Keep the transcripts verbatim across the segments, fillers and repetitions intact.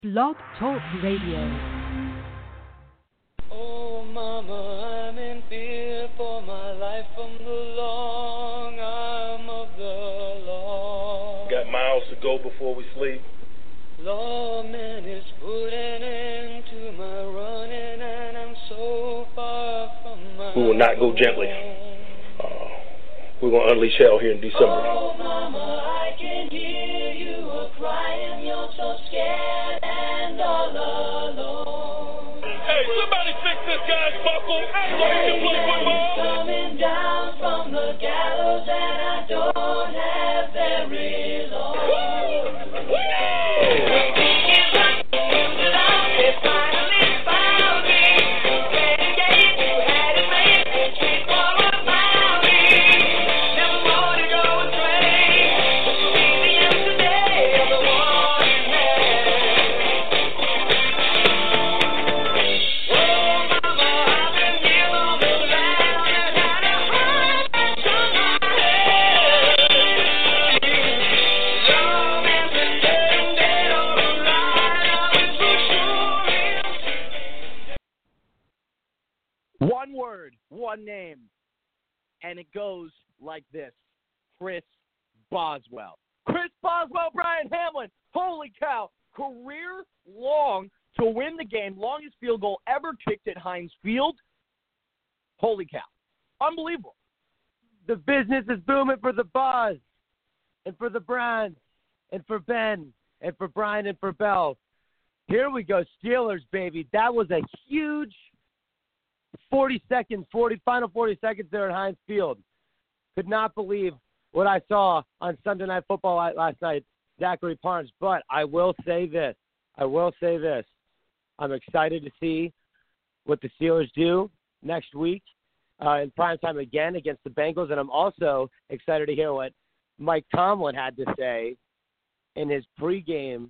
Blog Talk Radio. Oh, mama, I'm in fear for my life from the long arm of the law. Got miles to go before we sleep. Lawman is putting an end to my running, and I'm so far from my We will not go gently. Uh, we're going to unleash hell here in December. Oh, mama, I can hear you a crying. You're so scared and all alone. Hey, somebody fix this guy's buckle. He's coming down from the gallows, and I don't have very long. One word, one name, and it goes like this: Chris Boswell. Chris Boswell, Brian Hamlin. Holy cow. Career long to win the game. Longest field goal ever kicked at Heinz Field. Holy cow. Unbelievable. The business is booming for the Boz and for the Browns and for Ben and for Brian and for Bell. Here we go, Steelers, baby. That was a huge forty seconds, forty final forty seconds there at Heinz Field. Could not believe what I saw on Sunday Night Football last night, Zachary Parnes. But I will say this. I will say this. I'm excited to see what the Steelers do next week uh, in primetime again against the Bengals. And I'm also excited to hear what Mike Tomlin had to say in his pregame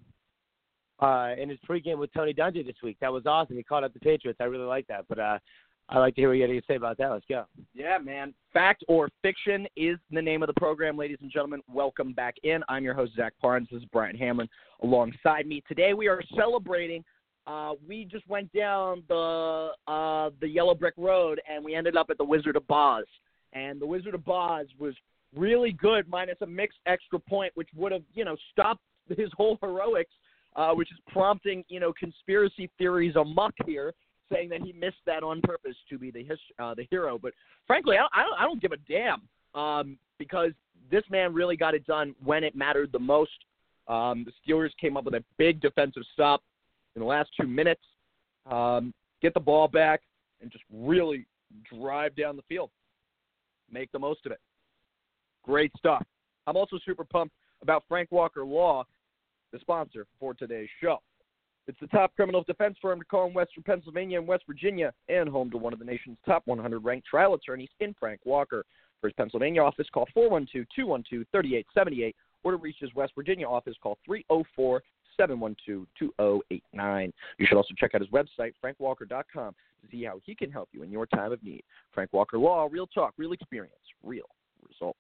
uh, in his pregame with Tony Dungy this week. That was awesome. He caught up the Patriots. I really like that. But uh, I'd like to hear what you had to say about that. Let's go. Yeah, man. Fact or Fiction is the name of the program, ladies and gentlemen. Welcome back in. I'm your host, Zach Parnes. This is Brian Hamlin alongside me. Today we are celebrating. Uh, we just went down the uh, the Yellow Brick Road, and we ended up at the Wizard of Boz. And the Wizard of Boz was really good, minus a mixed extra point, which would have, you know, stopped his whole heroics, uh, which is prompting, you know, conspiracy theories amok here, saying that he missed that on purpose to be the his, uh, the hero. But frankly, I don't, I don't, I don't give a damn um, because this man really got it done when it mattered the most. Um, the Steelers came up with a big defensive stop in the last two minutes, um, get the ball back, and just really drive down the field, make the most of it. Great stuff. I'm also super pumped about Frank Walker Law, the sponsor for today's show. It's the top criminal defense firm to call in Western Pennsylvania and West Virginia, and home to one of the nation's top one hundred ranked trial attorneys in Frank Walker. For his Pennsylvania office, call four one two, two one two, three eight seven eight, or to reach his West Virginia office, call three oh four, seven one two, two oh eight nine. You should also check out his website, frank walker dot com, to see how he can help you in your time of need. Frank Walker Law, real talk, real experience, real results.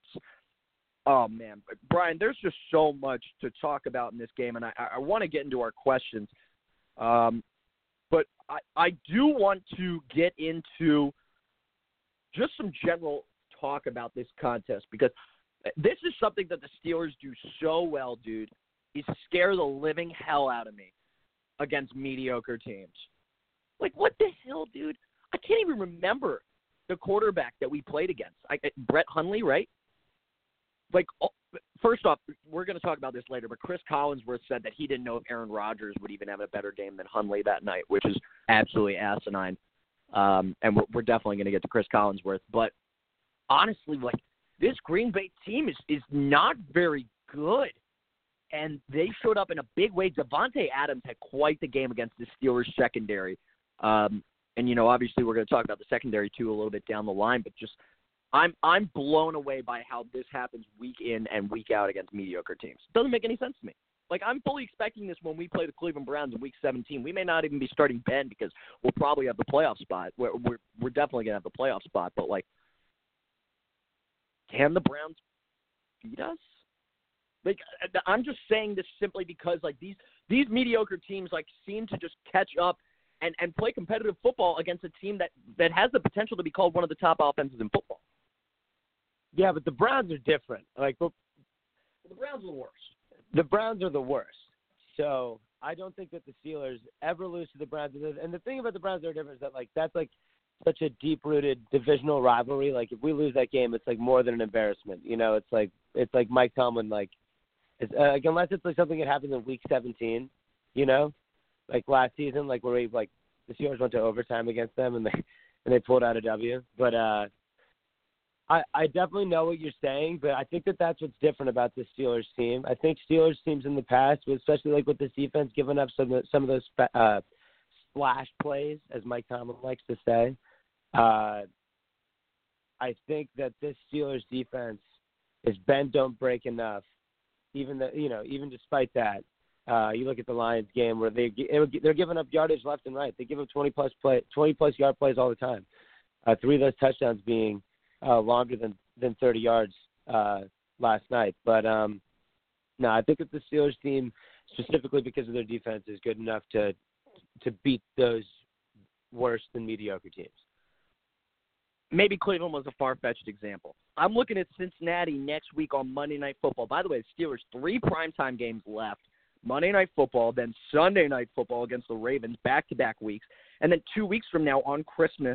Oh, man. Brian, there's just so much to talk about in this game, and I, I want to get into our questions. Um, but I, I do want to get into just some general talk about this contest, because this is something that the Steelers do so well, dude, is scare the living hell out of me against mediocre teams. Like, what the hell, dude? I can't even remember the quarterback that we played against. I, Brett Hundley, right? Like, first off, we're going to talk about this later, but Chris Collinsworth said that he didn't know if Aaron Rodgers would even have a better game than Hundley that night, which is absolutely asinine. Um, and we're, we're definitely going to get to Chris Collinsworth. But honestly, like, this Green Bay team is, is not very good. And they showed up in a big way. Devontae Adams had quite the game against the Steelers secondary. Um, and, you know, obviously we're going to talk about the secondary, too, a little bit down the line. But just I'm I'm blown away by how this happens week in and week out against mediocre teams. Doesn't make any sense to me. Like, I'm fully expecting this when we play the Cleveland Browns in week seventeen. We may not even be starting Ben because we'll probably have the playoff spot. We're, we're, we're definitely going to have the playoff spot. But, like, can the Browns beat us? Like, I'm just saying this simply because, like, these these mediocre teams, like, seem to just catch up and, and play competitive football against a team that, that has the potential to be called one of the top offenses in football. Yeah, but the Browns are different. Like, the Browns are the worst. The Browns are the worst. So I don't think that the Steelers ever lose to the Browns. And the thing about the Browns that are different is that, like, that's, like, such a deep-rooted divisional rivalry. Like, if we lose that game, it's, like, more than an embarrassment. You know, it's like it's like Mike Tomlin, like, it's, uh, like unless it's, like, something that happens in Week seventeen, you know, like last season, like, where we, like, the Steelers went to overtime against them and they and they pulled out a W. But uh, I, I definitely know what you're saying, but I think that that's what's different about this Steelers team. I think Steelers teams in the past, especially, like, with this defense, giving up some of, some of those uh, splash plays, as Mike Tomlin likes to say, Uh, I think that this Steelers defense is bend don't break enough. Even the, you know, even despite that, uh, you look at the Lions game where they they're giving up yardage left and right. They give up twenty plus play twenty plus yard plays all the time. Uh, three of those touchdowns being uh, longer than, than thirty yards uh, last night. But um, no, I think that the Steelers team, specifically because of their defense, is good enough to to beat those worse than mediocre teams. Maybe Cleveland was a far-fetched example. I'm looking at Cincinnati next week on Monday Night Football. By the way, the Steelers, three primetime games left. Monday Night Football, then Sunday Night Football against the Ravens, back-to-back weeks. And then two weeks from now on Christmas,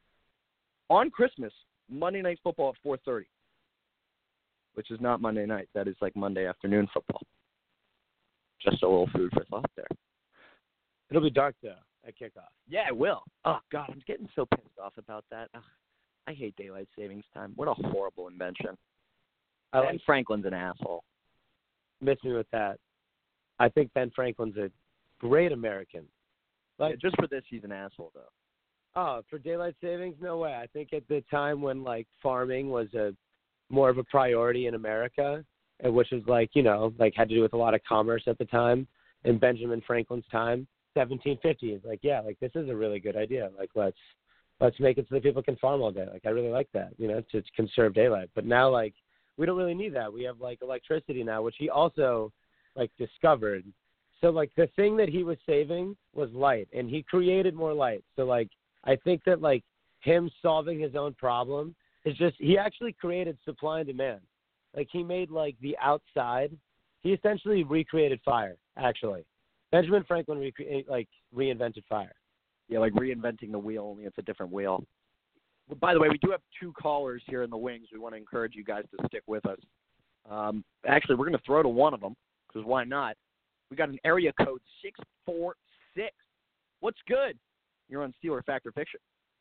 on Christmas, Monday Night Football at four thirty, which is not Monday night. That is like Monday afternoon football. Just a little food for thought there. It'll be dark, though, at kickoff. Yeah, it will. Oh, God, I'm getting so pissed off about that. Ugh. I hate daylight savings time. What a horrible invention. I Ben like Franklin's an asshole. Miss me with that. I think Ben Franklin's a great American. Like, Yeah, just for this, he's an asshole, though. Oh, for daylight savings? No way. I think at the time when, like, farming was a more of a priority in America, and which was, like, you know, like, had to do with a lot of commerce at the time, in Benjamin Franklin's time, seventeen fifty is like, yeah, like, this is a really good idea. Like, let's let's make it so that people can farm all day. Like, I really like that, you know, to conserve daylight. But now, like, we don't really need that. We have, like, electricity now, which he also, like, discovered. So, like, the thing that he was saving was light, and he created more light. So, like, I think that, like, him solving his own problem is just, he actually created supply and demand. Like, he made, like, the outside, he essentially recreated fire, actually. Benjamin Franklin, recre- like, reinvented fire. Yeah, like reinventing the wheel, only it's a different wheel. By the way, we do have two callers here in the wings. We want to encourage you guys to stick with us. Um, actually, we're going to throw to one of them, because why not? We got an area code six four six. What's good? You're on Steeler Fact or Fiction.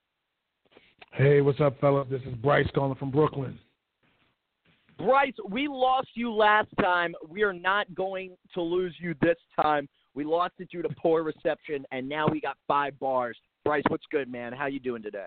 Hey, what's up, fella? This is Bryce calling from Brooklyn. Bryce, we lost you last time. We are not going to lose you this time. We lost it due to poor reception, and now we got five bars. Bryce, what's good, man? How you doing today?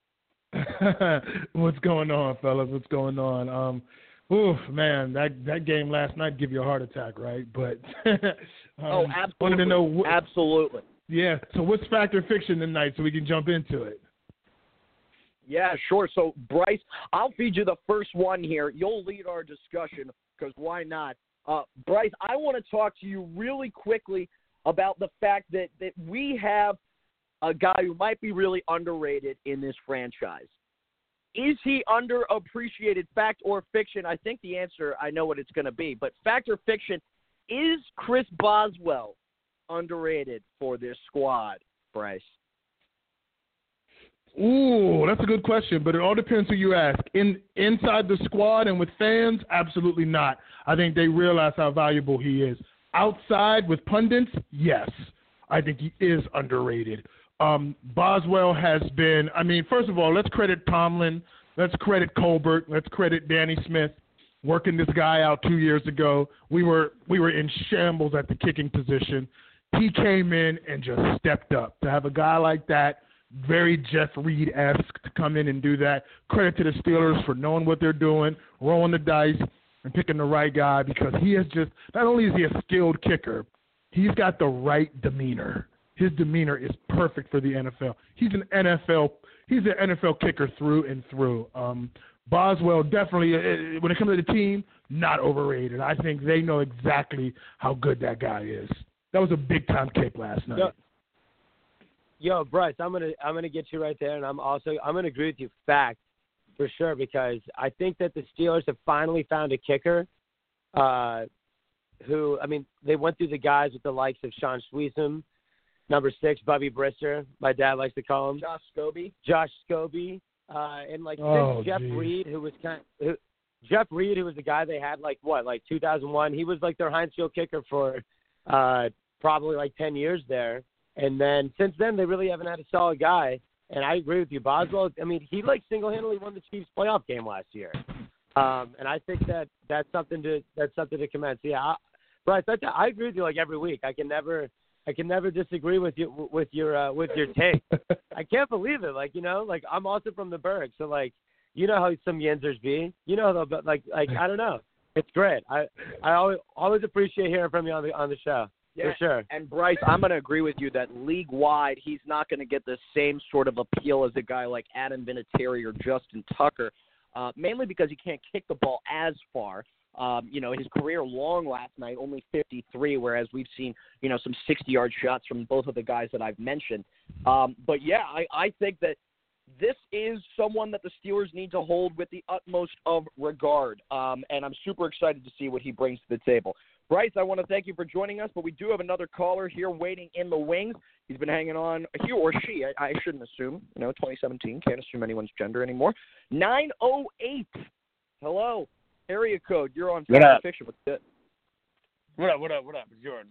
What's going on, fellas? What's going on? Um, oof, man, that that game last night give you a heart attack, right? But um, oh, absolutely. Wanted to know what, absolutely. Yeah. So what's Fact or Fiction tonight, so we can jump into it? Yeah, sure. So, Bryce, I'll feed you the first one here. You'll lead our discussion, because why not? Uh, Bryce, I want to talk to you really quickly about the fact that, that we have a guy who might be really underrated in this franchise. Is he underappreciated, fact or fiction? I think the answer, I know what it's going to be. But fact or fiction, is Chris Boswell underrated for this squad, Bryce? Ooh, that's a good question, but it all depends who you ask. In inside the squad and with fans, absolutely not. I think they realize how valuable he is. Outside with pundits, yes, I think he is underrated. Um, Boswell has been, I mean, first of all, let's credit Tomlin. Let's credit Colbert. Let's credit Danny Smith working this guy out two years ago. We were we were in shambles at the kicking position. He came in and just stepped up. To have a guy like that, very Jeff Reed-esque, to come in and do that. Credit to the Steelers for knowing what they're doing, rolling the dice, and picking the right guy, because he is just, not only is he a skilled kicker, he's got the right demeanor. His demeanor is perfect for the N F L. He's an N F L, he's an N F L kicker through and through. Um, Boswell definitely, uh, when it comes to the team, not overrated. I think they know exactly how good that guy is. That was a big-time kick last night. Yo, yo, Bryce, I'm gonna I'm gonna get you right there, and I'm also I'm gonna agree with you, fact, for sure, because I think that the Steelers have finally found a kicker. Uh, who I mean, they went through the guys with the likes of Sean Sweesom, number six, Bubby Brister, my dad likes to call him. Josh Scobie. Josh Scobie, uh, and like Oh, since Jeff geez. Reed, who was kind of, who, Jeff Reed, who was the guy they had like what, like two thousand one. He was like their Heinz Field kicker for uh, probably like ten years there, and then since then they really haven't had a solid guy. And I agree with you, Boswell. I mean, he like single-handedly won the Chiefs playoff game last year, um, and I think that that's something to that's something to commend. So, yeah, I, Bryce, I, I agree with you like every week. I can never. I can never disagree with you with your uh, with your take. I can't believe it. Like you know, like I'm also from the Berg, so like you know how some Yinzers be. You know, though, but like like I don't know. It's great. I I always always appreciate hearing from you on the on the show. Yeah, for sure. And Bryce, I'm going to agree with you that league wide, he's not going to get the same sort of appeal as a guy like Adam Vinatieri or Justin Tucker, uh, mainly because he can't kick the ball as far. Um, you know, his career long last night, only fifty-three, whereas we've seen, you know, some sixty-yard shots from both of the guys that I've mentioned. Um, but, yeah, I, I think that this is someone that the Steelers need to hold with the utmost of regard, um, and I'm super excited to see what he brings to the table. Bryce, I want to thank you for joining us, but we do have another caller here waiting in the wings. He's been hanging on, he or she, I, I shouldn't assume, you know, twenty seventeen, can't assume anyone's gender anymore. nine oh eight, hello. Area code, you're on What Fact or up? Fiction. What's it? What up, what up, what up? It's Jordan.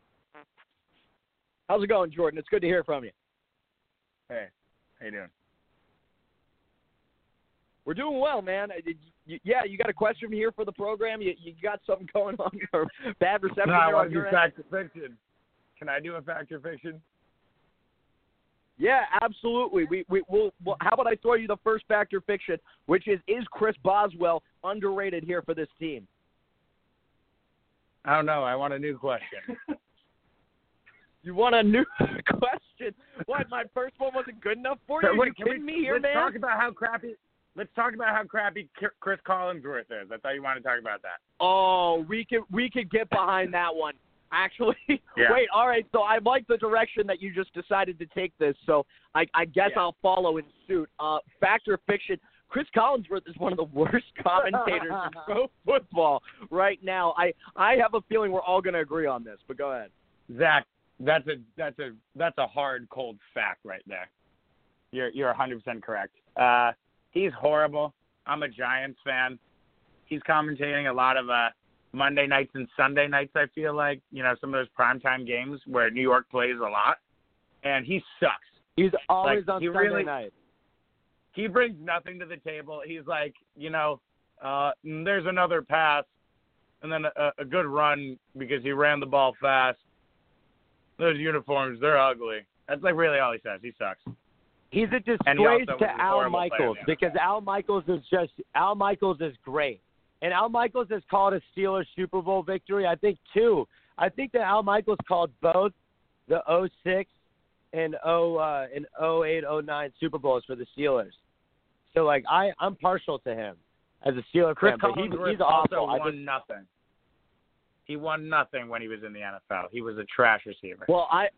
How's it going, Jordan? It's good to hear from you. Hey, how you doing? We're doing well, man. Uh, you- Yeah, you got a question here for the program? You, you got something going on? Or bad reception No, I there want on to do your end? fact or fiction. Can I do a fact or fiction? Yeah, absolutely. We we will. Well, how about I throw you the first fact or fiction, which is: is Chris Boswell underrated here for this team? I don't know. I want a new question. You want a new question? What? My first one wasn't good enough for you? Are you Wait, can kidding we, me here, let's man? talk about how crappy. Let's talk about how crappy K- Chris Collinsworth is. I thought you wanted to talk about that. Oh, we could we could get behind that one. Actually, Yeah. wait. All right. So I like the direction that you just decided to take this. So I, I guess Yeah. I'll follow in suit. Uh, fact or fiction? Chris Collinsworth is one of the worst commentators in pro football right now. I, I have a feeling we're all going to agree on this. But go ahead. Zach, that's a that's a that's a hard cold fact right there. You're you're one hundred percent correct. Uh, he's horrible. I'm a Giants fan. He's commentating a lot of uh, Monday nights and Sunday nights, I feel like, you know, some of those primetime games where New York plays a lot, and he sucks. He's always Like, on he Sunday really- night. He brings nothing to the table. He's like, you know, uh, there's another pass, and then a, a good run because he ran the ball fast. Those uniforms, they're ugly. That's like really all he says. He sucks. He's a And he also disgrace was to a Al horrible player Michaels in the N F L. because Al Michaels is just Al Michaels is great, and Al Michaels has called a Steelers Super Bowl victory. I think two. I think that Al Michaels called both the oh six and oh uh, and oh eight oh nine Super Bowls for the Steelers. So like I I'm partial to him as a Steeler Chris fan, but he, Collinsworth he's also awful. I won think, nothing. He won nothing when he was in the N F L. He was a trash receiver. Well, I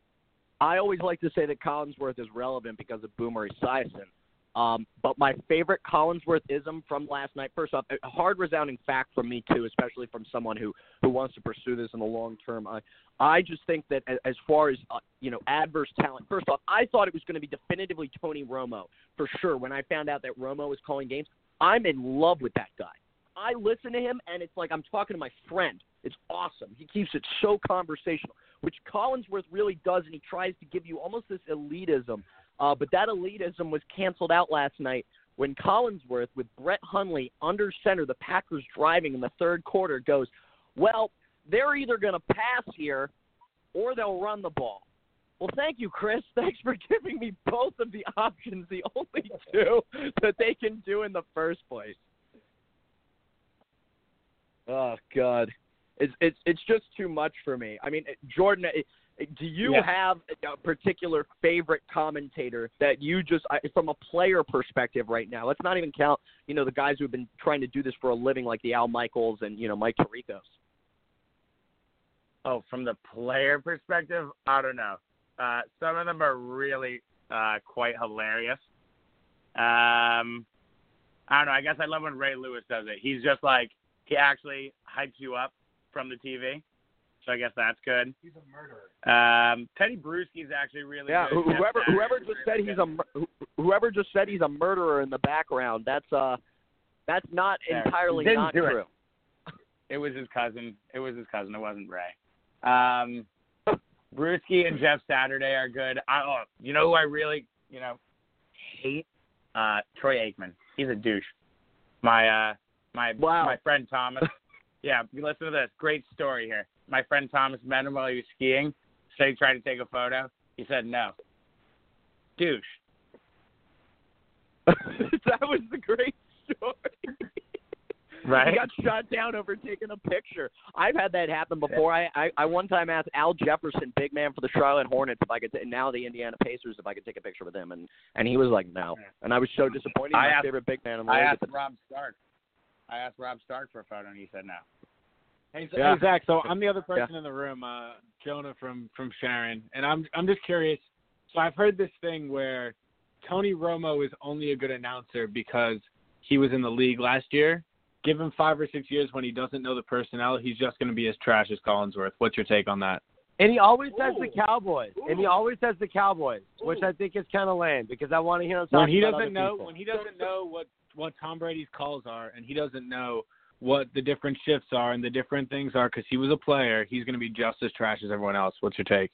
I always like to say that Collinsworth is relevant because of Boomer Esiason. Um, but my favorite Collinsworthism from last night, first off, a hard resounding fact from me too, especially from someone who, who wants to pursue this in the long term. I, I just think that as, as far as, uh, you know, adverse talent, first off, I thought it was going to be definitively Tony Romo for sure. When I found out that Romo was calling games, I'm in love with that guy. I listen to him, and it's like I'm talking to my friend. It's awesome. He keeps it so conversational, which Collinsworth really does, and he tries to give you almost this elitism. Uh, but that elitism was canceled out last night when Collinsworth, with Brett Hundley under center, the Packers driving in the third quarter, goes, well, they're either going to pass here or they'll run the ball. Well, thank you, Chris. Thanks for giving me both of the options, the only two that they can do in the first place. Oh God, it's it's it's just too much for me. I mean, Jordan, it, Do you Yeah. have a particular favorite commentator that you just, I- from a player perspective right now, let's not even count, you know, the guys who have been trying to do this for a living like the Al Michaels and, you know, Mike Tirico's? Oh, from the player perspective, I don't know. Uh, some of them are really uh, quite hilarious. Um, I don't know. I guess I love when Ray Lewis does it. He's just like, he actually hypes you up from the T V. So I guess that's good. He's a murderer. Um, Teddy Bruschi's actually really Yeah, good. whoever Jeff whoever Saturday just is said really he's good. a mur- whoever just said he's a murderer in the background, that's uh that's not Yeah, entirely he didn't not do it. true. It was his cousin. It was his cousin. It wasn't Ray. Um, Bruschi and Jeff Saturday are good. I, oh, you know who I really, you know, hate? Uh, Troy Aikman. He's a douche. My uh, my Wow. my friend Thomas. Yeah, you listen to this. Great story here. My friend Thomas met him while he was skiing. Said he tried to take a photo. He said no. Douche. That was the great story. Right? He got shot down over taking a picture. I've had that happen before. I, I, I one time asked Al Jefferson, big man for the Charlotte Hornets, if I could, t- now the Indiana Pacers, if I could take a picture with him, and, and he was like, no. And I was so disappointed. He's I my asked- favorite big man in the I league. asked but- Rob Stark. I asked Rob Stark for a photo, and he said no. Hey, Yeah. hey Zach. So I'm the other person in the room, uh, Jonah from from Sharon, and I'm I'm just curious. So I've heard this thing where Tony Romo is only a good announcer because he was in the league last year. Give him five or six years when he doesn't know the personnel, he's just going to be as trash as Collinsworth. What's your take on that? And he always says the Cowboys. And he always says the Cowboys, which I think is kind of lame because I want to hear him talk When he about doesn't other know people. when he doesn't know what what Tom Brady's calls are, and he doesn't know what the different shifts are and the different things are because he was a player, he's going to be just as trash as everyone else. What's your take?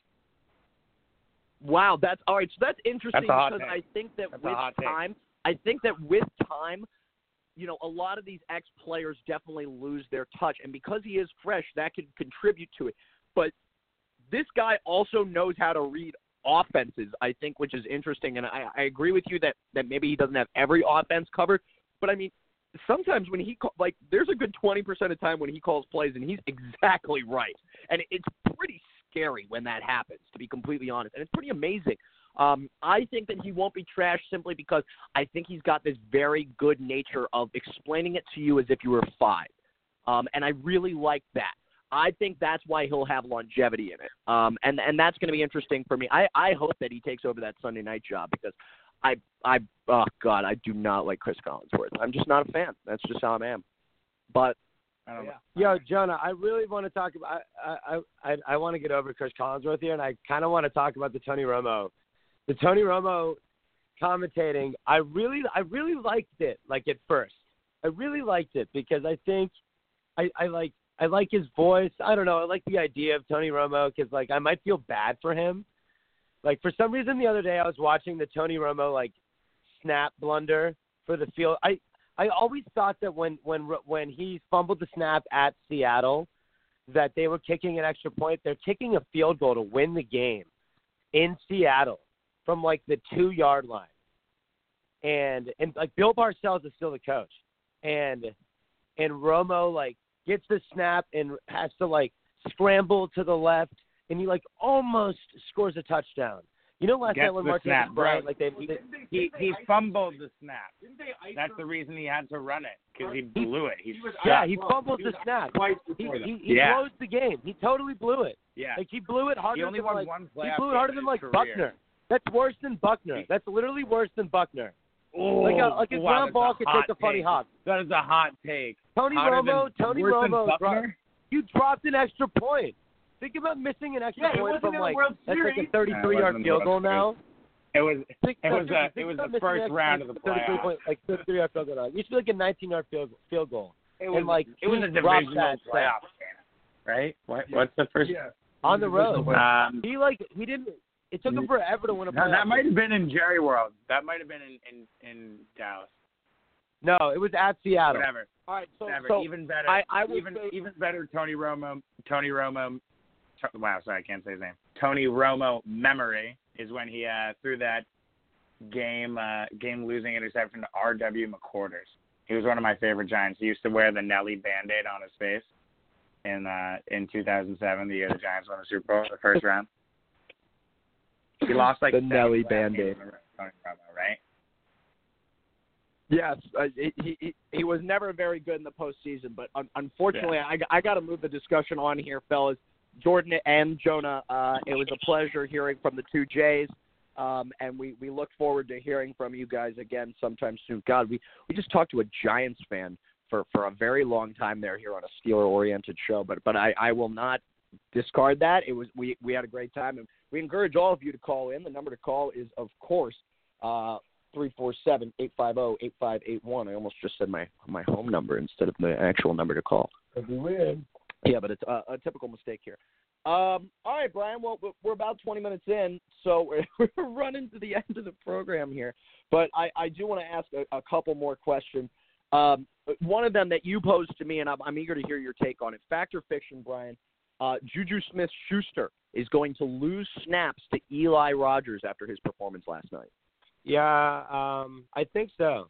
Wow, that's all right. So that's interesting That's a hot because take. I think that That's a with hot take. time, I think that with time, you know, a lot of these ex-players definitely lose their touch, and because he is fresh, that could contribute to it. But this guy also knows how to read offenses, I think, which is interesting. And I, I agree with you that that maybe he doesn't have every offense covered, but I mean, sometimes when he call, like, there's a good twenty percent of time when he calls plays, and he's exactly right, and it's pretty scary when that happens, to be completely honest, and it's pretty amazing. Um, I think that he won't be trash simply because I think he's got this very good nature of explaining it to you as if you were five, um, and I really like that. I think that's why he'll have longevity in it, um, and and that's going to be interesting for me. I, I hope that he takes over that Sunday night job because I I oh god I do not like Chris Collinsworth. I'm just not a fan. That's just how I am. But I don't know. Yo, Jonah, I really want to talk about. I I I, I want to get over Chris Collinsworth here, and I kind of want to talk about the Tony Romo, the Tony Romo commentating. I really I really liked it. Like at first, I really liked it because I think I I like I like his voice. I don't know. I like the idea of Tony Romo because like I might feel bad for him. Like for some reason the other day I was watching the Tony Romo like snap blunder for the field. I. I always thought that when, when when he fumbled the snap at Seattle, that they were kicking an extra point. They're kicking a field goal to win the game in Seattle from like the two yard line, and and like Bill Parcells is still the coach, and and Romo like gets the snap and has to like scramble to the left, and he like almost scores a touchdown. You know, last Gets night when the Martinez snap, bro. Bryant, like they, they He he fumbled the snap. That's the reason he had to run it because he blew it. He yeah, he fumbles the snap. He, he, he Yeah. blows the game. He totally blew it. yeah. Like he blew it harder He only than won like one he playoff blew it game harder in than his like career. Buckner. That's worse than Buckner. He- That's literally worse than Buckner. Oh, Like a like a wow, ground that's ball a could hot take a funny take. hop. That is a hot take. Tony Hotter Romo, than, Tony worse than Romo, dro- Buckner? you dropped an extra point. Think about missing an extra Yeah, it point wasn't from in the like World that's like a Series. thirty-three Yeah, it yard wasn't in the field goal World now. It was Think, it was think a, it think was about the missing an first extra round of point, the thirty-three playoffs. point, like thirty-three yard field goal. Now. It used to be like a nineteen yard field field goal. It was and, like, it was he a dropped divisional that playoff game, right? What what's the first? Yeah. on the road. Um, He like he didn't. It took him forever to win a no, playoff. that might game. have been in Jerry World. That might have been in, in, in Dallas. No, it was at Seattle. Whatever. all right, so, Whatever. so even better. I, I would even say, even better. Tony Romo. Tony Romo. To, wow, sorry, I can't say his name. Tony Romo memory is when he uh, threw that game uh, game losing interception to R W McQuarters. He was one of my favorite Giants. He used to wear the Nelly Band-Aid on his face in uh, in two thousand seven, the year the Giants won the Super Bowl, the first round. He lost like the seven Nelly last Band-Aid. game with Tony Romo, right? Yes, uh, he, he he was never very good in the postseason, but un- unfortunately, Yeah. I, I got to move the discussion on here, fellas. Jordan and Jonah, uh, it was a pleasure hearing from the two Jays, um, and we, we look forward to hearing from you guys again sometime soon. God, we, we just talked to a Giants fan for, for a very long time there here on a Steeler-oriented show, but but I, I will not discard that. It was we, we had a great time, and we encourage all of you to call in. The number to call is, of course, uh, three four seven, eight five zero, eight five eight one. I almost just said my my home number instead of the actual number to call. That'd be weird. Yeah, but it's a, a typical mistake here. Um, all right, Brian. Well, we're about twenty minutes in, so we're, we're running to the end of the program here. But I, I do want to ask a, a couple more questions. Um, one of them that you posed to me, and I'm, I'm eager to hear your take on it. Fact or fiction, Brian? Uh, Juju Smith-Schuster is going to lose snaps to Eli Rogers after his performance last night. Yeah, um, I think so.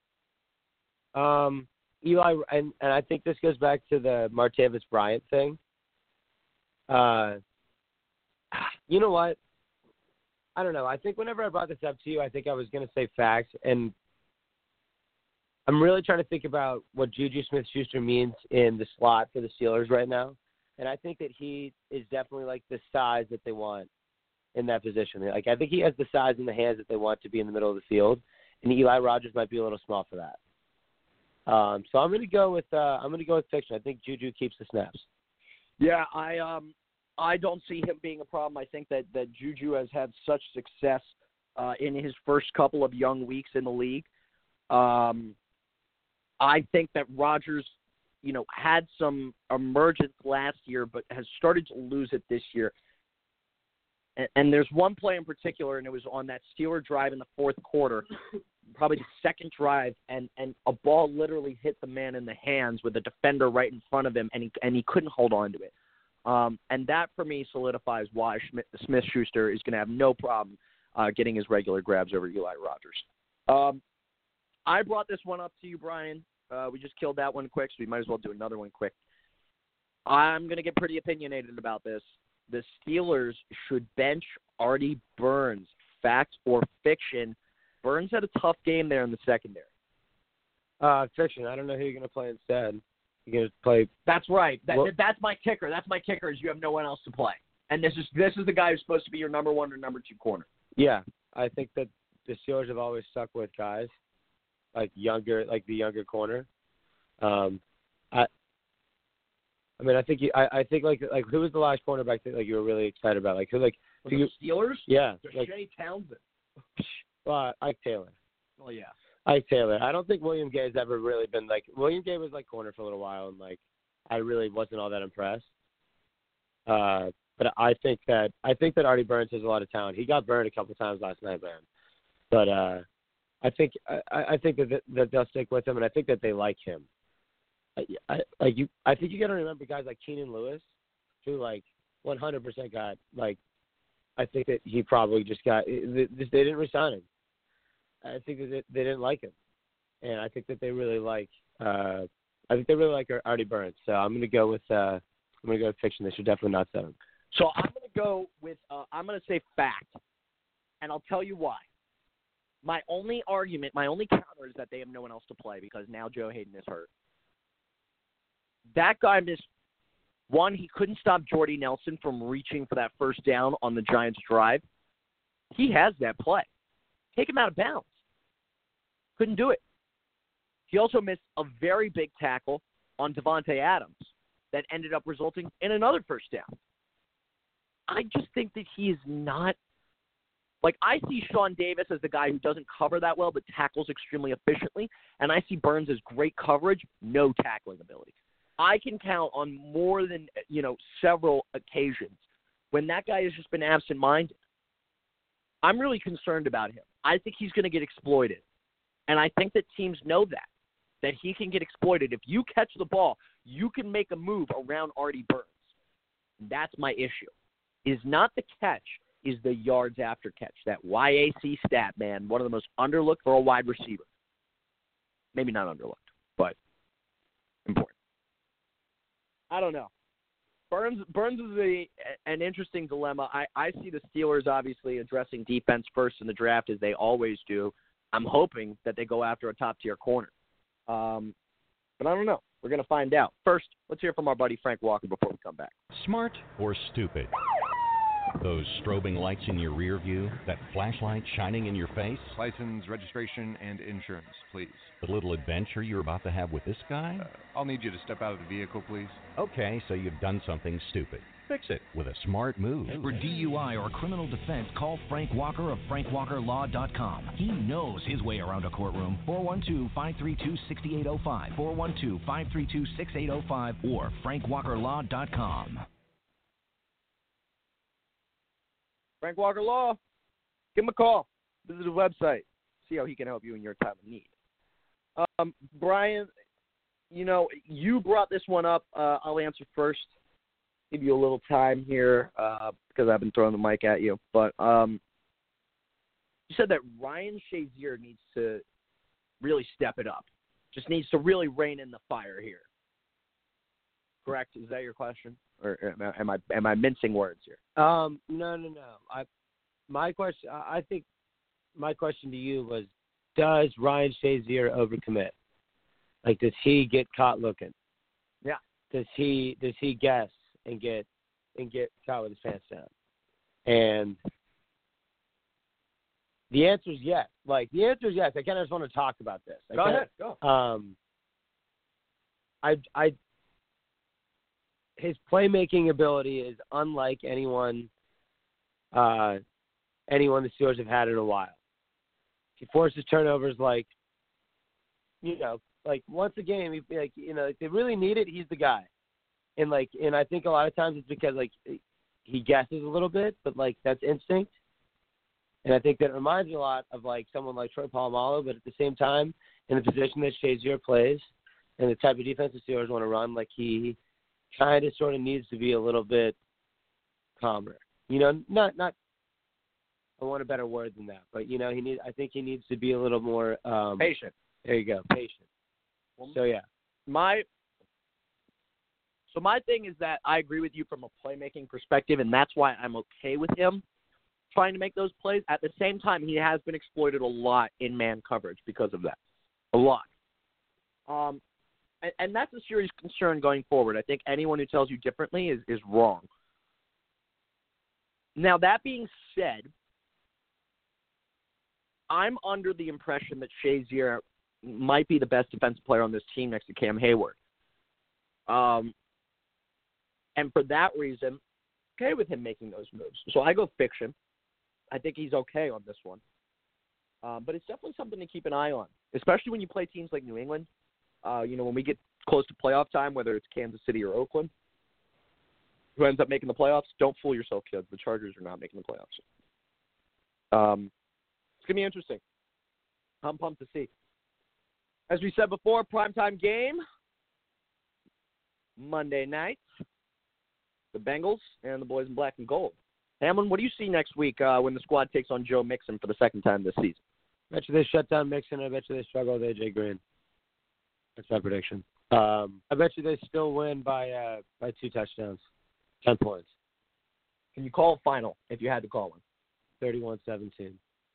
Um, Eli, and, and I think this goes back to the Martavis Bryant thing. Uh, you know what? I don't know. I think whenever I brought this up to you, I think I was going to say facts, and I'm really trying to think about what Juju Smith-Schuster means in the slot for the Steelers right now, and I think that he is definitely like the size that they want in that position. Like, I think he has the size and the hands that they want to be in the middle of the field, and Eli Rogers might be a little small for that. Um, so I'm going to go with uh, I'm going to go with fiction. I think Juju keeps the snaps. Yeah, I um I don't see him being a problem. I think that, that Juju has had such success uh, in his first couple of young weeks in the league. Um, I think that Rodgers, you know, had some emergence last year, but has started to lose it this year. And, and there's one play in particular, and it was on that Steeler drive in the fourth quarter, probably the second drive, and, and a ball literally hit the man in the hands with a defender right in front of him, and he and he couldn't hold on to it. Um, and that, for me, solidifies why Smith-Schuster is going to have no problem uh, getting his regular grabs over Eli Rogers. Um, I brought this one up to you, Brian. Uh, we just killed that one quick, so we might as well do another one quick. I'm going to get pretty opinionated about this. The Steelers should bench Artie Burns. Fact or fiction? Burns had a tough game there in the secondary. Uh, fiction. I don't know who you're going to play instead. You're going to play. That's right. That, Well, that's my kicker. That's my kicker. Is you have no one else to play, and this is this is the guy who's supposed to be your number one or number two corner. Yeah, I think that the Steelers have always stuck with guys like younger, like the younger corner. Um, I. I mean, I think you, I, I think like like who was the last cornerback that like you were really excited about? Like who like For who the you, Steelers? yeah, like Shea Townsend. uh, Ike Taylor. Oh yeah. Ike Taylor. I don't think William Gay has ever really been like William Gay was like corner for a little while, and like I really wasn't all that impressed. Uh, but I think that I think that Artie Burns has a lot of talent. He got burned a couple times last night, man. But uh, I think I, I think that that they'll stick with him, and I think that they like him. I, I like you. I think you got to remember guys like Keenan Lewis, who like one hundred percent got like. I think that he probably just got. They, they didn't resign him. I think that they didn't like him, and I think that they really like. Uh, I think they really like Artie Burns. So I'm going to go with. Uh, I'm going to go with fiction. They should definitely not set him. So I'm going to go with. Uh, I'm going to say fact, and I'll tell you why. My only argument, my only counter is that they have no one else to play because now Joe Hayden is hurt. That guy missed. One, he couldn't stop Jordy Nelson from reaching for that first down on the Giants' drive. He has that play. Take him out of bounds. Couldn't do it. He also missed a very big tackle on Devontae Adams that ended up resulting in another first down. I just think that he is not – like, I see Sean Davis as the guy who doesn't cover that well but tackles extremely efficiently, and I see Burns as great coverage, no tackling ability. I can count on more than, you know, several occasions when that guy has just been absent-minded. I'm really concerned about him. I think he's going to get exploited. And I think that teams know that, that he can get exploited. If you catch the ball, you can make a move around Artie Burns. That's my issue. Is not the catch, is the yards after catch. That Y A C stat, man, one of the most underlooked for a wide receiver. Maybe not underlooked, but important. I don't know. Burns Burns is a an interesting dilemma. I, I see the Steelers obviously addressing defense first in the draft as they always do. I'm hoping that they go after a top-tier corner. Um, but I don't know. We're going to find out. First, let's hear from our buddy Frank Walker before we come back. Smart or stupid? Those strobing lights in your rear view, that flashlight shining in your face, License, registration, and insurance, please. the little adventure you're about to have with this guy? Uh, I'll need you to step out of the vehicle, please. Okay, so you've done something stupid. Fix it with a smart move. For D U I or criminal defense, call Frank Walker of frank walker law dot com. He knows his way around a courtroom. four one two, five three two, six eight zero five, four one two, five three two, six eight zero five, or frank walker law dot com. Frank Walker Law. Give him a call. Visit the website. See how he can help you in your time of need. Um, Brian, you know, you brought this one up. Uh, I'll answer first. Give you a little time here uh, because I've been throwing the mic at you. But um, you said that Ryan Shazier needs to really step it up. Just needs to really rein in the fire here. Correct? Is that your question? Or am I am I mincing words here? Um, no, no, no. I, my question, I think, my question to you was, does Ryan Shazier overcommit? Like, does he get caught looking? Yeah. Does he does he guess and get and get caught with his pants down? And the answer is yes. Like, the answer is yes. I kind of just want to talk about this. I Go kinda, ahead. Go. Um, I I. His playmaking ability is unlike anyone uh, anyone the Steelers have had in a while. He forces turnovers like, you know, like once a game. He, like, you know, if they really need it, he's the guy. And like, and I think a lot of times it's because like he guesses a little bit, but like that's instinct. And I think that reminds me a lot of like someone like Troy Polamalu, but at the same time, in the position that Shazier plays and the type of defense the Steelers want to run, like he kind of sort of needs to be a little bit calmer. You know, not not. I want a better word than that, but you know, he need. I think he needs to be a little more um, patient. There you go, patient. So yeah, my so my thing is that I agree with you from a playmaking perspective, and that's why I'm okay with him trying to make those plays. At the same time, he has been exploited a lot in man coverage because of that, a lot. Um. And, and that's a serious concern going forward. I think anyone who tells you differently is, is wrong. Now, that being said, I'm under the impression that Shazier might be the best defensive player on this team next to Cam Hayward. Um, and for that reason, okay with him making those moves. So I go fiction. I think he's okay on this one. Um, but it's definitely something to keep an eye on, especially when you play teams like New England. Uh, you know, when we get close to playoff time, whether it's Kansas City or Oakland, who ends up making the playoffs, don't fool yourself, kids. The Chargers are not making the playoffs. Um, it's going to be interesting. I'm pumped to see. As we said before, primetime game, Monday night, the Bengals and the boys in black and gold. Hamlin, what do you see next week uh, when the squad takes on Joe Mixon for the second time this season? I bet you they shut down Mixon. I bet you they struggle with A J Green. That's my prediction. Um, I bet you they still win by uh, by two touchdowns, ten points. Can you call a final if you had to call one? thirty-one seventeen.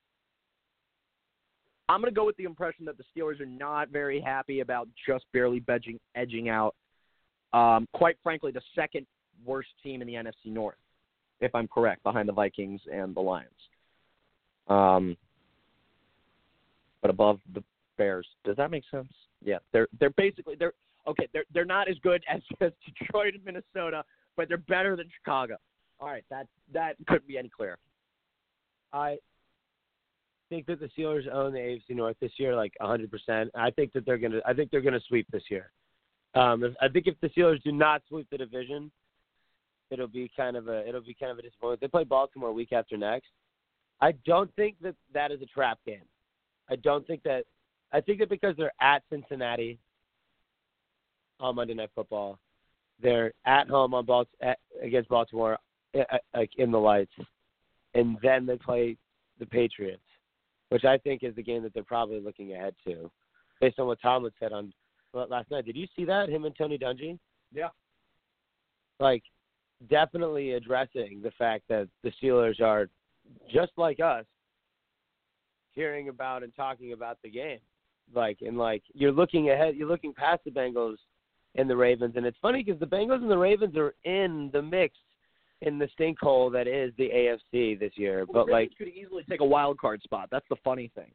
I'm going to go with the impression that the Steelers are not very happy about just barely edging, edging out, um, quite frankly, the second worst team in the N F C North, if I'm correct, behind the Vikings and the Lions. Um, but above the Bears. Does that make sense? Yeah, they're they're basically they're okay. They're they're not as good as, as Detroit and Minnesota, but they're better than Chicago. All right, that that couldn't be any clearer. I think that the Steelers own the A F C North this year, like one hundred percent. I think that they're gonna. I think they're gonna sweep this year. Um, if, I think if the Steelers do not sweep the division, it'll be kind of a it'll be kind of a disappointment. They play Baltimore week after next. I don't think that that is a trap game. I don't think that. I think that because they're at Cincinnati on Monday Night Football, they're at home on Balt- at, against Baltimore, like in the lights, and then they play the Patriots, which I think is the game that they're probably looking ahead to, based on what Tom had said on last night. Did you see that, him and Tony Dungy? Yeah. Like, definitely addressing the fact that the Steelers are just like us, hearing about and talking about the game. Like, and like, you're looking ahead, you're looking past the Bengals and the Ravens, and it's funny because the Bengals and the Ravens are in the mix in the stink hole that is the A F C this year. Well, but the like, Ravens could easily take a wild card spot. That's the funny thing.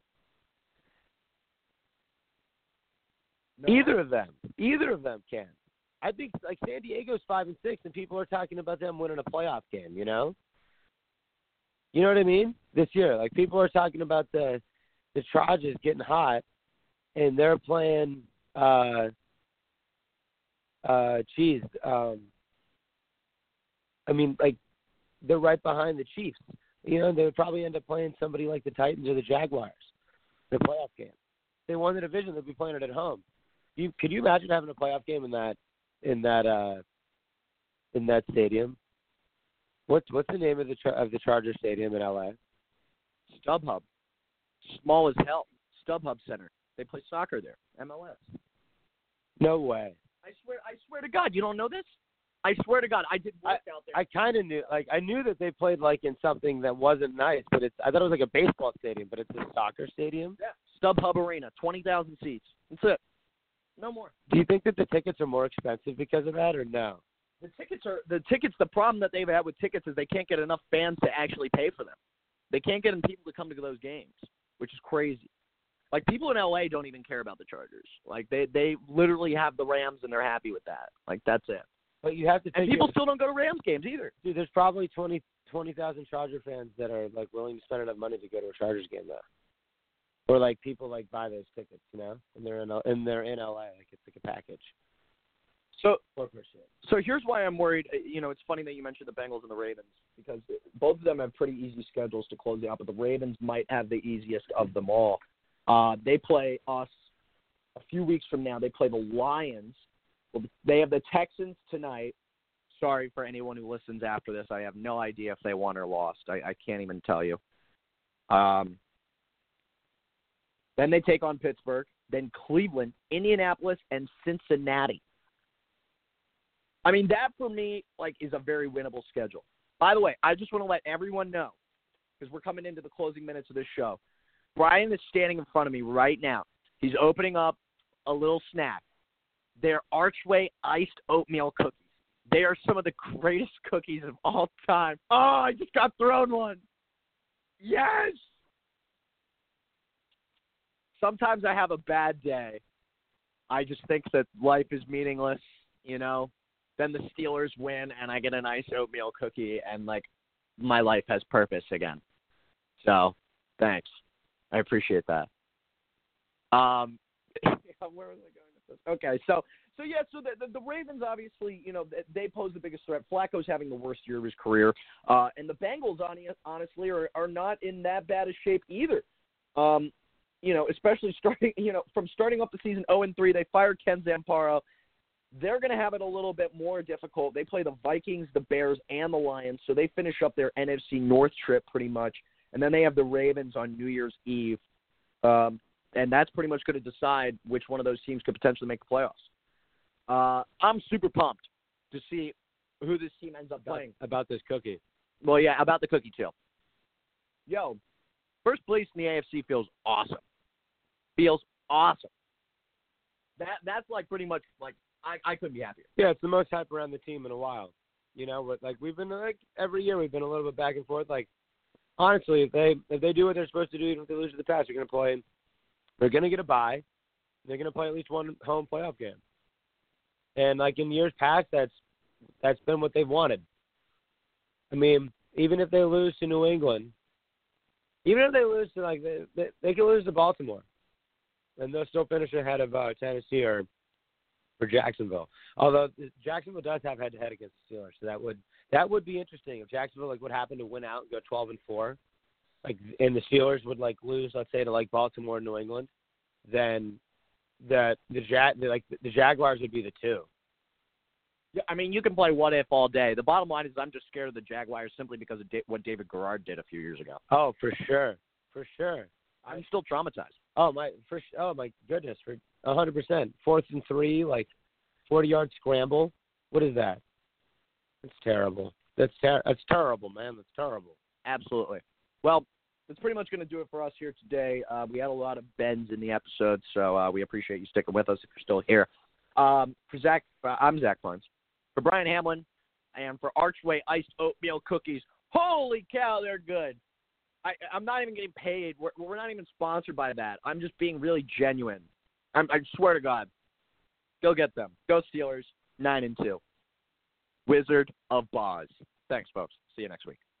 No. Either of them, either of them can. I think like San Diego's five and six, and people are talking about them winning a playoff game. You know, you know what I mean? This year, like people are talking about the the Chargers getting hot, and they're playing. Uh, uh, geez, um, I mean, like they're right behind the Chiefs. You know, they would probably end up playing somebody like the Titans or the Jaguars in a playoff game. If they won the division, they'd be playing it at home. You could you imagine having a playoff game in that in that uh, in that stadium? What's what's the name of the of the Charger Stadium in L A? StubHub. Small as hell. StubHub Center. They play soccer there. M L S. No way. I swear. I swear to God, you don't know this? I swear to God, I did work I, out there. I kind of knew, like I knew that they played like in something that wasn't nice, but it's I thought it was like a baseball stadium, but it's a soccer stadium. Yeah. StubHub Arena, twenty thousand seats. That's it. No more. Do you think that the tickets are more expensive because of that, or no? The tickets are the tickets. The problem that they've had with tickets is they can't get enough fans to actually pay for them. They can't get people to come to those games, which is crazy. Like people in L A don't even care about the Chargers. Like they they literally have the Rams and they're happy with that. Like that's it. But you have to. And people still don't go to Rams games either. Dude, there's probably twenty thousand Charger fans that are like willing to spend enough money to go to a Chargers game though. Or like people like buy those tickets, you know, and they're in and they're in L A, like it's like a package. So, four percent. So here's why I'm worried. You know, it's funny that you mentioned the Bengals and the Ravens because both of them have pretty easy schedules to close out, but the Ravens might have the easiest of them all. Uh, they play us a few weeks from now. They play the Lions. Well, they have the Texans tonight. Sorry for anyone who listens after this. I have no idea if they won or lost. I, I can't even tell you. Um. Then they take on Pittsburgh, then Cleveland, Indianapolis, and Cincinnati. I mean, that for me, like, is a very winnable schedule. By the way, I just want to let everyone know, because we're coming into the closing minutes of this show. Brian is standing in front of me right now. He's opening up a little snack. They're Archway iced oatmeal cookies. They are some of the greatest cookies of all time. Oh, I just got thrown one. Yes! Sometimes I have a bad day. I just think that life is meaningless, you know. Then the Steelers win, and I get a nice oatmeal cookie, and, like, my life has purpose again. So, thanks. I appreciate that. Um, where was I going with this? Okay, so, so yeah, so the, the, the Ravens, obviously, you know, they pose the biggest threat. Flacco's having the worst year of his career. Uh, and the Bengals, honestly, are, are not in that bad a shape either. Um You know, especially starting, you know, from starting off the season oh and three, they fired Ken Zamparo. They're going to have it a little bit more difficult. They play the Vikings, the Bears, and the Lions, so they finish up their N F C North trip pretty much. And then they have the Ravens on New Year's Eve. Um, and that's pretty much going to decide which one of those teams could potentially make the playoffs. Uh, I'm super pumped to see who this team ends up playing. About this cookie. Well, yeah, about the cookie, too. Yo, first place in the A F C feels awesome. Feels awesome. That that's like pretty much like I, I couldn't be happier. Yeah, it's the most hype around the team in a while. You know, but like we've been like every year we've been a little bit back and forth. Like honestly, if they if they do what they're supposed to do, even if they lose to the Pats, they're gonna play. They're gonna get a bye. They're gonna play at least one home playoff game. And like in years past, that's that's been what they've wanted. I mean, even if they lose to New England. Even if they lose to, like, they, they, they can lose to Baltimore, and they'll still finish ahead of uh, Tennessee or, or Jacksonville. Although Jacksonville does have head-to-head against the Steelers, so that would that would be interesting. If Jacksonville, like, would happen to win out and go twelve and four, like, and the Steelers would, like, lose, let's say, to, like, Baltimore and New England, then the the, ja- the like the Jaguars would be the two. Yeah, I mean, you can play what if all day. The bottom line is I'm just scared of the Jaguars simply because of da- what David Garrard did a few years ago. Oh, for sure, for sure. I'm still traumatized. Oh my, for oh my goodness, for a hundred percent. Fourth and three, like forty yard scramble. What is that? It's terrible. That's ter- That's terrible, man. That's terrible. Absolutely. Well, that's pretty much going to do it for us here today. Uh, we had a lot of bends in the episode, so uh, we appreciate you sticking with us if you're still here. Um, for Zach, uh, I'm Zach Barnes. For Brian Hamlin, and for Archway Iced Oatmeal Cookies, holy cow, they're good. I, I'm not even getting paid. We're, we're not even sponsored by that. I'm just being really genuine. I'm, I swear to God. Go get them. Go Steelers, nine and two. Wizard of Boz. Thanks, folks. See you next week.